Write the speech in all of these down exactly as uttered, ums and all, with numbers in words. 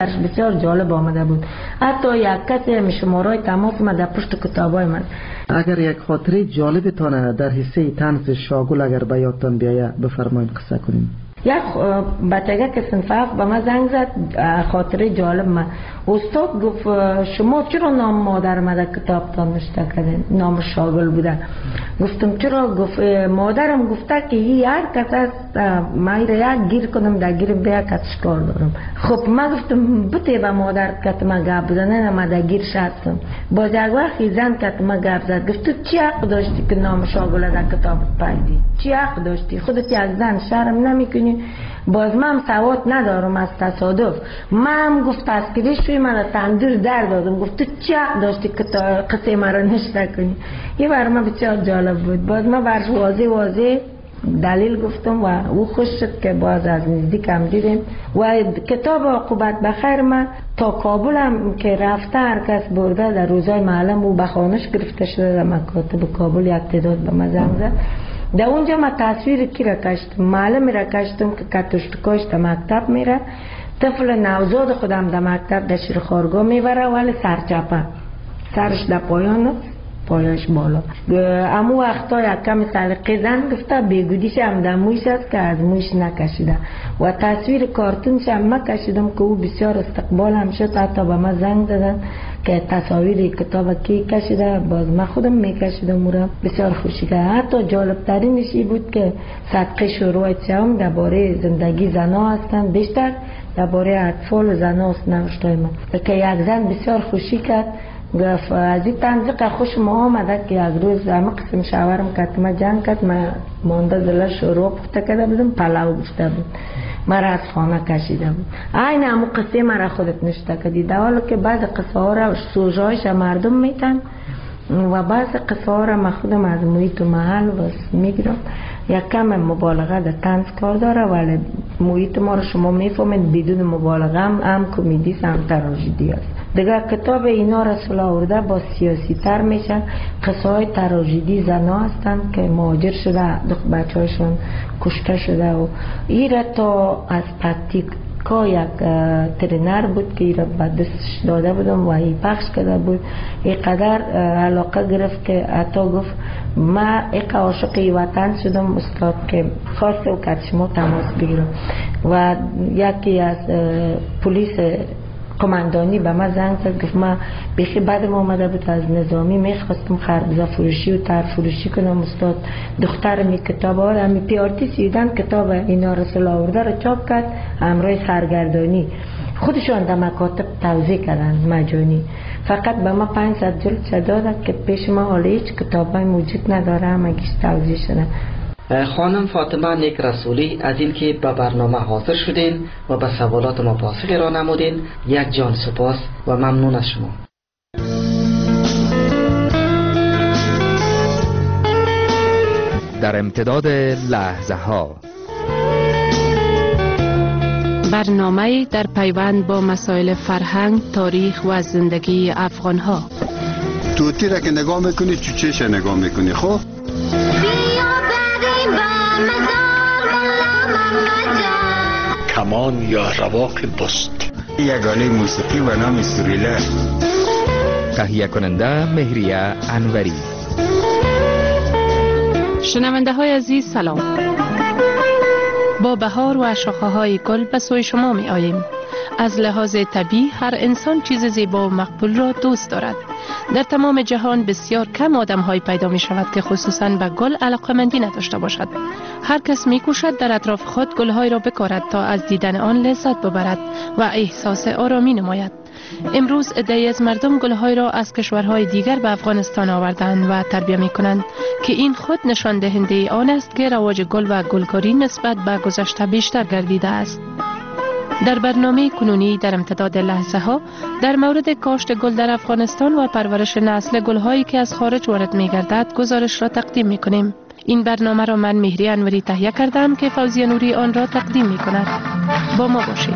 بسیار جالب آمده بود. حتی یک کسی شمارای تماس ما در پشت کتابای من. اگر یک خاطره جالبتان در حصه طنز شاگل اگر به یادتان بیاید بفرمایید قصه کنیم. یک بچگه که صنف هفت به من زنگ زد، خاطره جالب من. استاد گفت شما چرا نام مادر ما در کتابتان نوشته کردین؟ نام شاگل بوده. گفتم چرا؟ گفت مادرم گفته که این هر کس است من یک گیر کنم در گیر بیا کسش کار دارم. خب من گفتم بته به مادر که ما گپ بزنه، من در گیر شستم. باز یک وقتی زن که ما گپ زد گفت تو چی حق داشتی که نام شاگل در کتاب پیدی؟ چی حق داشتی؟ خودت یک زن شرم نمیکنی؟ باز من سواد ندارم از تصادف. من گفت تسکیلش من تندور در دادم. گفت تو چی حق داشتی که قصه مرا نشته کنی؟ یه بر من بسیار جالب بود. باز من برش واضح واضح دلیل گفتم و او خوش شد که باز از نزدیک هم دیدیم. و کتاب عاقبت بخیر من تا کابل هم که رفته هر کس برده در روزای معلم او بخانش گرفته شده در مکاتب کابل یک تعداد به من زنگ زد. در اونجا من تصویر کی را کشتم؟ معلم را کشتم که کتشتکاش در مکتب میره، طفل نوزاد خودم در مکتب در شیرخوارگاه میبره ولی سرچپه، سرش در پایان پایش بالا. امو وقتا یک کمی سلیقه زن گفته بیگودیش هم در مویش است که از مویش نکشیده و تصویر کارتونش هم من کشیدم که او بسیار استقبال هم شد. حتی به من زنگ دادن که تصاویر کتاب کی کشیده، باز من خودم میکشیدم او را. بسیار خوشی که حتی جالب ترینش این بود که صدقه شروع سیام درباره زندگی زنا هستند، بیشتر درباره اطفال و زناست نوشته من که یک زن بسیار خوشی کرد. گفت از این تنزیق خوش ما آمده که یک روز همه قسم شاورم کرد ما جنگ کرد، من مانده دلش شروع پخته کرده بودم، پلاو گفته بود، مرا از خانه کشیده بود. این همون قصه مرا خودت نشته کردی. در حالی که بعض قصه ها را سوژه‌هایش مردم میتن و بعض قصه ها را من خودم از محیط و محل میگیرم. یک کم مبالغه در طنز کار داره ولی محیط ما رو شما میفهمید بدون مبالغه هم هم کمدی هم تراژدی است. دیگه کتاب اینا را صلاح آورده با سیاسی تر میشن. قصه های تراژدی زنا هستند که مهاجر شده، دو بچه هایشون کشته شده و ایره تا از پرکتیکا یک ترینر بود که ایره به دستش داده بودم و ای پخش کرده بود. اینقدر علاقه گرفت که حتی گفت من ایک عاشق ای وطن شدم استاد که خواست و که شما تماس بگیرم. و یکی از پلیس کماندانی به من زنگ زد گفت من بیخی بعدم آمده بود از نظامی میخواستم خربزه فروشی و تر فروشی کنم استاد. دختر می کتاب ها همی پی آرتی سیدن کتاب اینا رسول آورده رو چاپ کرد همراه سرگردانی، خودشان در مکاتب توزیع کردن مجانی. فقط به ما پانصد جلد شده دادن که پیش ما حالا هیچ کتاب های موجود نداره، همه گیش توزیع شده. خانم فاطمه نیک رسولی، از این که به برنامه حاضر شدین و به سوالات ما پاسخ را نمودین یک جان سپاس و ممنون از شما. در امتداد لحظه ها، برنامه در پیوند با مسائل فرهنگ، تاریخ و زندگی افغان ها. توتی را که نگاه میکنی چوچهش نگاه میکنی. خب کمان یا رواق بست، یگانه موسیقی و نام سوریله. تهیه کننده مهریه انوری. شنونده های عزیز سلام. با بهار و شاخه های گل به سوی شما می آییم. از لحاظ طبیعی هر انسان چیز زیبا و مقبول را دوست دارد. در تمام جهان بسیار کم آدم های پیدا می شود که خصوصاً به گل علاقمندی نداشته باشد. هر کس می کوشد در اطراف خود گل های را بکارد تا از دیدن آن لذت ببرد و احساس آرامی نماید. امروز عده‌ای از مردم گل های را از کشورهای دیگر به افغانستان آوردند و تربیت می کنند که این خود نشان دهنده آن است که رواج گل و گلکاری نسبت به گذشته بیشتر گردیده است. در برنامه کنونی در امتداد لحظه ها در مورد کاشت گل در افغانستان و پرورش نسل گل هایی که از خارج وارد می گردد گزارش را تقدیم می کنیم. این برنامه را من مهریه انوری تهیه کردم که فوزیه نوری آن را تقدیم می کند. با ما باشید.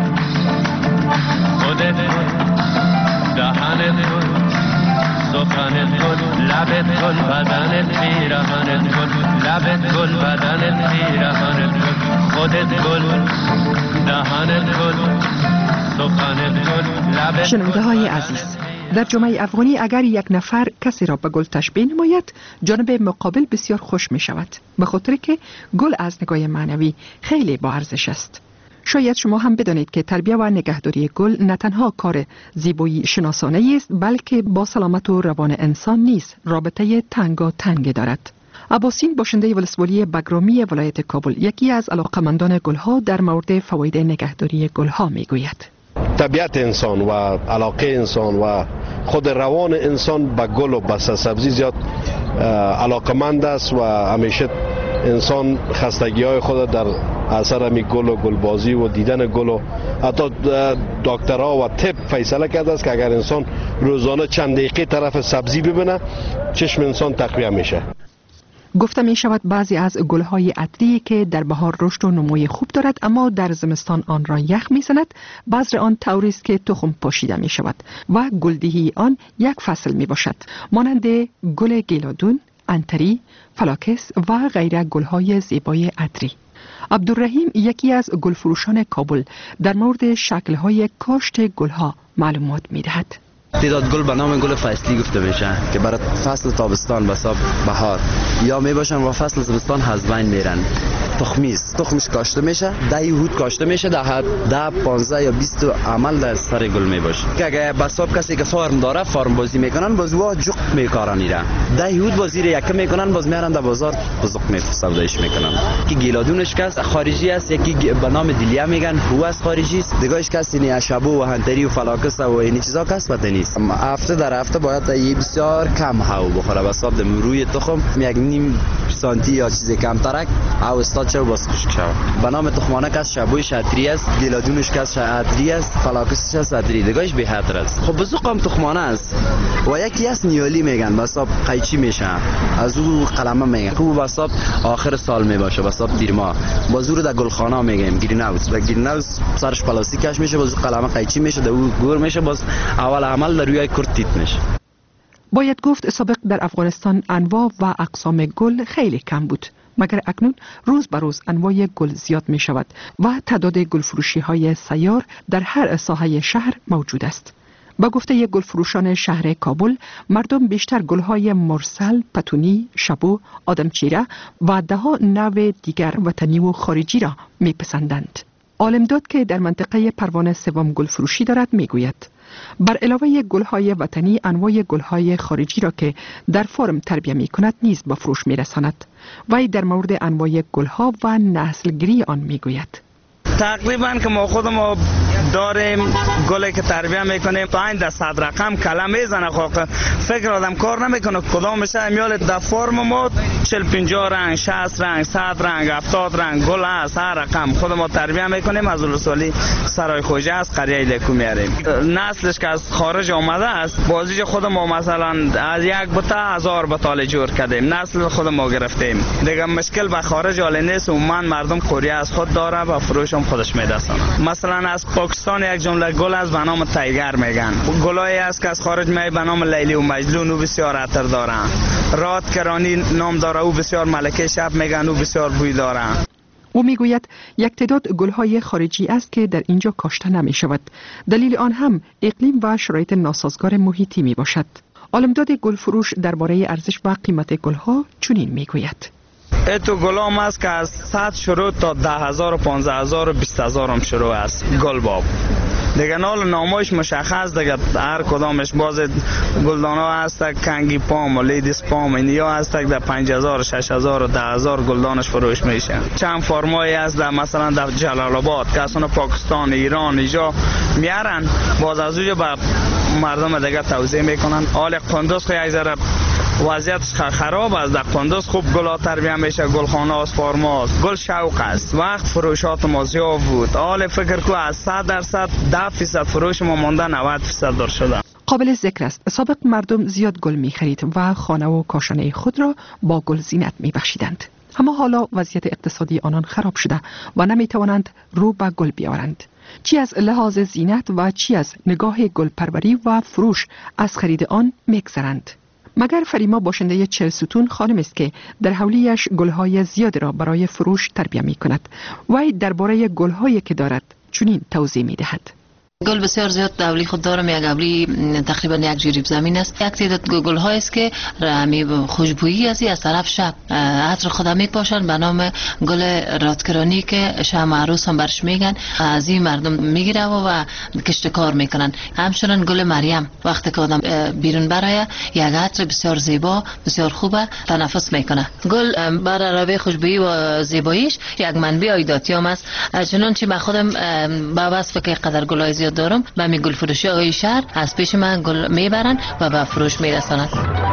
خودت گل، دهنت گل، سخنت گل، لبت گل، بدنت پیرهنت گل، لبت گل، بدنت پیرهنت گل، خودت گل، دهنت گل، سخن گل لب شنونده های عزیز، در جامعه افغانی اگر یک نفر کسی را به گل تشبیه نماید، جانب مقابل بسیار خوش می شود، به خاطر که گل از نگاه معنوی خیلی با ارزش است. شاید شما هم بدانید که تربیت و نگهداری گل نه تنها کار زیبایی شناسانه است، بلکه با سلامت و روان انسان نیز رابطه تنگا تنگ دارد. عباسین باشنده ولسوالی بگرامی ولایت کابل یکی از علاقمندان گلها در مورد فواید نگهداری گلها می گوید. طبیعت انسان و علاقه انسان و خود روان انسان به گل و بسته سبزی زیاد علاقمند است و همیشه انسان خستگی های خود در اثر می گل و گلبازی و دیدن گل و حتی دکترها و طب فیصله کرده است که اگر انسان روزانه چند دقیقه طرف سبزی ببینه چشم انسان تقویه میشه. گفته می شود بعضی از گلهای عطری که در بهار رشد و نموی خوب دارد اما در زمستان آن را یخ می زند، بذر آن طوری است که تخم پاشیده می شود و گلدهی آن یک فصل می باشد، مانند گل گیلادون، انتری، فلاکس و غیره گلهای زیبای عطری. عبدالرحیم یکی از گلفروشان کابل در مورد شکل‌های کاشت گلها معلومات می دهد. تعداد گل به نام گل فصلی گفته میشه که برای فصل تابستان به حساب بهار یا میباشن و فصل زمستان از بین میرن. تخمی است، تخمش کاشته میشه، ده یهود کاشته میشه، ده ده پانزده یا بیست عمل در سر گل میباشه که اگه به حساب کسی که فارم داره فارم بازی میکنن باز وا جوق میکارن ایرا ده یهود بازی رو یک میکنن باز میارن در بازار بزرگ میفروشش میکنن. کی گیلادونش کس خارجی است، یکی به نام دیلیا میگن هو از خارجی است، دیگهش کسی نه اشابو و هنتری و فلاکس و این چیزا کس بده نیست. هفته در هفته باید یه بسیار کم هوا بخوره به حساب د روی تخم یک نیم سانتی یا چیز کم ترک او استاد چه باز خشک شود. به نام تخمانه کس شبوی شتری است، گیلادونش کس شتری است، فلاکسش است شتری، دیگهش به حد است. خب بزرگ هم تخمانه است و یکی از نیالی میگن به حساب قیچی میشه، از او قلمه میگن خوب به حساب آخر سال میباشه به حساب دیر ماه بازور در گلخانه میگیم گرین هاوس و گرین هاوس سرش پلاستیکش میشه باز قلمه قیچی میشه دو گور میشه باز اول عمل در روی کرد تیت میشه. باید گفت سابق در افغانستان انواع و اقسام گل خیلی کم بود، مگر اکنون روز به روز انواع گل زیاد می شود و تعداد گل فروشی های سیار در هر ساحه شهر موجود است. با گفته یک گلفروشان شهر کابل، مردم بیشتر گلهای مرسل، پتونی، شبو، آدمچیره و ده ها نوع دیگر وطنی و خارجی را می پسندند. عالمداد که در منطقه پروانه سوم گل فروشی دارد می گوید بر علاوه گلهای وطنی انواع گلهای خارجی را که در فارم تربیت می کند نیز به فروش می رساند. وی در مورد انواع گلها و نسلگیری آن می گوید. تقریبا که ما خودمون داریم گلی که تربیت میکنیم پنج تا صد رقم کلمه میزنه، خب فکر آدم کار نمیکنه کدام میشه میال در فرم ما چهل پنجاه رنگ، شصت رنگ، صد رنگ، هفتاد رنگ گل هست، هر رقم خود ما تربیت میکنیم. از ولسوالی سرای خوجه است قریه لکو میاریم. نسلش که از خارج آمده است بازیج خود ما مثلا از یک بتا هزار بتال جور کردیم، نسل خود ما گرفتیم دیگه. مشکل به خارج حال نیست، عموما مردم کوریه از خود داره و فروش خودش میدسن. مثلا از پاکستان یک جمله گل از به نام تایگر میگن، گلایی است که از خارج می به نام لیلی و مجنون، او بسیار عطر دارن. رات کرانی نام داره، او بسیار ملکه شب میگن، او بسیار بوی داره. او میگوید یک تعداد گلهای خارجی است که در اینجا کاشته نمی شود. دلیل آن هم اقلیم و شرایط ناسازگار محیطی می باشد. عالمداد گلفروش درباره ارزش و قیمت گلها چنین میگوید. ایتو گلام است که از صد شروع تا ده هزار و پانزده هزار و بیست هزار هم شروع است گل باب. دیگه نال نامش مشخص دیگه، هر کدامش باز گلدانا هست کنگی پام و لیدیس پام اینیا هست در پنج هزار شش هزار و ده هزار گلدانش فروش میشه. چند فرمایی هست در مثلا در جلال آباد که اصلا پاکستان ایران اینجا میارن باز از اونجا به مردم دیگه توزیع میکنن. حال قندوز خیلی ذره وضعیتش خراب است، در قندوز خوب گلا تربیت میشه، گلخانه است، فارماست، گل شوق است. وقت فروشات ما زیاد بود، حال فکر کو از صد درصد ده فیصد فروش ما مونده نود فیصد دار شده. قابل ذکر است سابق مردم زیاد گل می خرید و خانه و کاشانه خود را با گل زینت می بخشیدند، اما حالا وضعیت اقتصادی آنان خراب شده و نمی توانند رو به گل بیاورند. چی از لحاظ زینت و چی از نگاه گل پروری و فروش از خرید آن میگذرند. مگر فریما باشنده چهل ستون خانم است که در حولیش گلهای زیاد را برای فروش تربیت می کند و درباره گلهایی که دارد چنین توضیح می دهد. گل بسیار زیاد اولی خود دارم. یک اولی تقریبا یک جریب زمین است. یک تعداد گل های است که رمی خوشبویی از از طرف شب عطر خودم میپاشن به نام گل رادکرانی که شم عروس هم برش میگن. از این مردم میگیره و کشتکار میکنن. همچنین گل مریم وقتی که آدم بیرون برای یک عطر بسیار زیبا بسیار خوبه تنفس میکنه. گل برای علاوه خوشبویی و زیباییش یک منبع عایداتیام است. چنانچه من خودم با وصف که قدر گلای زیاد دارم به می گل فروشی آقای شهر از پیش من گل میبرن و به فروش میرسانند.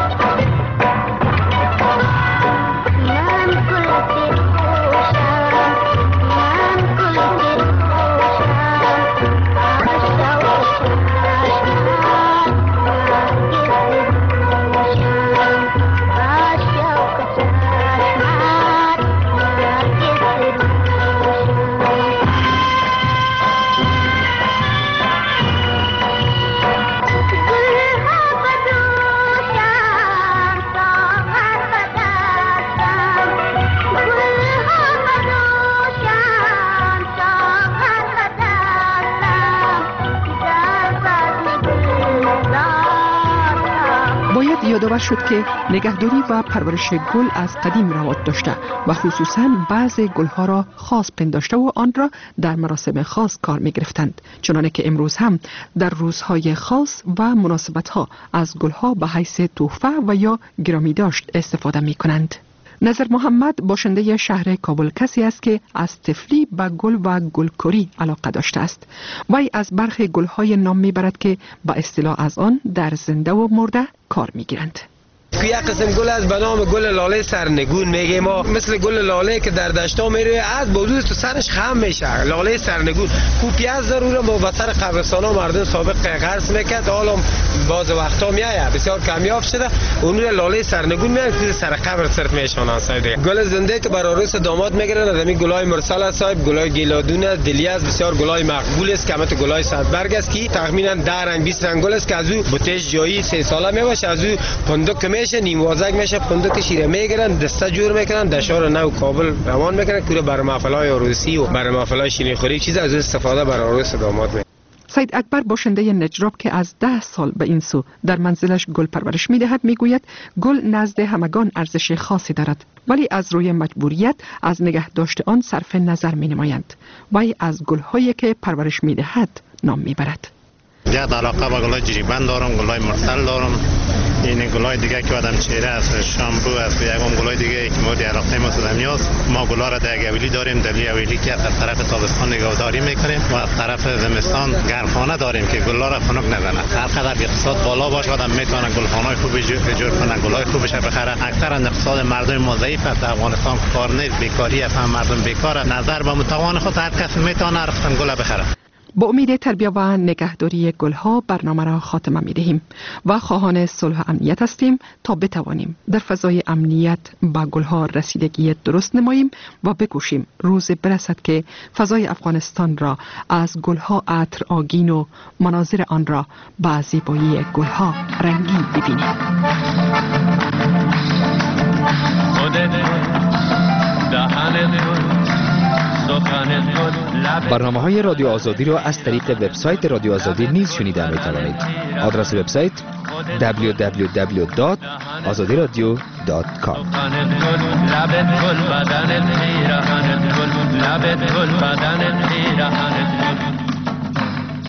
یادآور شد که نگهداری و پرورش گل از قدیم رواج داشته و خصوصاً بعضی گلها را خاص پنداشته و آن را در مراسم خاص کار می گرفتند، چنانه که امروز هم در روزهای خاص و مناسبتها از گلها به حیث تحفه و یا گرامی داشت استفاده می کنند. نظر محمد باشنده شهر کابل کسی است که از طفلی به گل و گلکاری علاقه داشته است. وی از برخی گلهای نام میبرد که با اصطلاح از آن در زنده و مرده کار میگیرند. یک قسم گل است به نام گل لاله سرنگون میگیم ما، مثل گل لاله که در دشتا میره از بودوز تو سرش خم میشه. لاله سرنگون کو پیاز ضروره با بسر قبرستانا مردم سابق قرض میکرد، حالا باز وقتا میایه بسیار کمیاب شده. اون رو لاله سرنگون میاد که سر قبر صرف میشونن. سایده گل زنده که برای عروس داماد میگیرن، از همین گلای مرسل صاحب، گلای گیلادون است، دلیاز بسیار گلای مقبول است که همت گلای صد برگ است که تقریبا ده رنگ بیست رنگ گل است که از او بوتش جایی سه ساله میباشه، از او پندک میشه، نیم وازک میشه، پندک شیره میگیرن، دسته جور میکنن، دشار نو کابل روان میکنن که برای محفل‌های عروسی و برای محفل‌های شیرینی خوری چیز از استفاده برای عروس داماد میکنن. سید اکبر باشنده نجراب که از ده سال به این سو در منزلش گل پرورش میدهد میگوید گل نزد همگان ارزش خاصی دارد، ولی از روی مجبوریت از نگه داشت آن صرف نظر می نمایند. وی از گل‌هایی که پرورش میدهد نام میبرد. زیاد علاقه با گلای جریبند دارم، گلای مرسل دارم، این گلای دیگه که آدم چهره است، شامپو است، یکم گلای دیگه که مورد علاقه ما سودمیاست. ما گلا را در اویلی داریم، در اویلی که از طرف تابستان نگهداری میکنیم و از طرف زمستان گرمخانه داریم که گلا را خنک نزنه. هر قدر اقتصاد بالا باشه آدم میتونه گلخانه‌های خوبی جور کنه، گلای خوبش بخره. اکثر اقتصاد مردم ما ضعیف است، افغانستان کار نیست، بیکاری است، مردم بیکاره. نظر به متوان خود هر کس میتونه رفتن گل بخره. با امید تربیت و نگهداری گلها برنامه را خاتمه می دهیم و خواهان صلح و امنیت هستیم تا بتوانیم در فضای امنیت با گلها رسیدگی درست نماییم و بکوشیم روز برسد که فضای افغانستان را از گلها عطر آگین و مناظر آن را با زیبایی گلها رنگین ببینیم. برنامه های رادیو آزادی را از طریق وبسایت رادیو آزادی نیز شنیده می توانید. آدرس وبسایت دبلیو دبلیو دبلیو دات آزادی رادیو دات کام.